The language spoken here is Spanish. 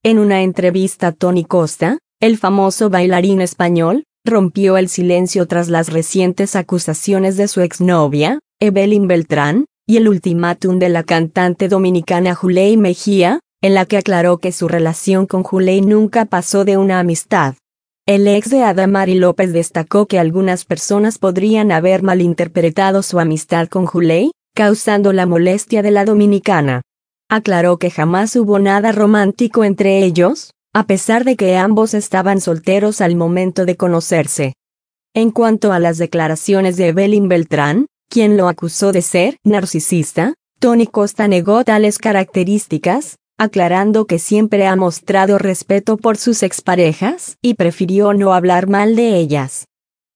En una entrevista, Tony Costa, el famoso bailarín español, rompió el silencio tras las recientes acusaciones de su exnovia, Evelyn Beltrán, y el ultimátum de la cantante dominicana Juley Mejía, en la que aclaró que su relación con Juley nunca pasó de una amistad. El ex de Adamari López destacó que algunas personas podrían haber malinterpretado su amistad con Juley, causando la molestia de la dominicana. Aclaró que jamás hubo nada romántico entre ellos, a pesar de que ambos estaban solteros al momento de conocerse. En cuanto a las declaraciones de Evelyn Beltrán, quien lo acusó de ser narcisista, Tony Costa negó tales características, aclarando que siempre ha mostrado respeto por sus exparejas y prefirió no hablar mal de ellas.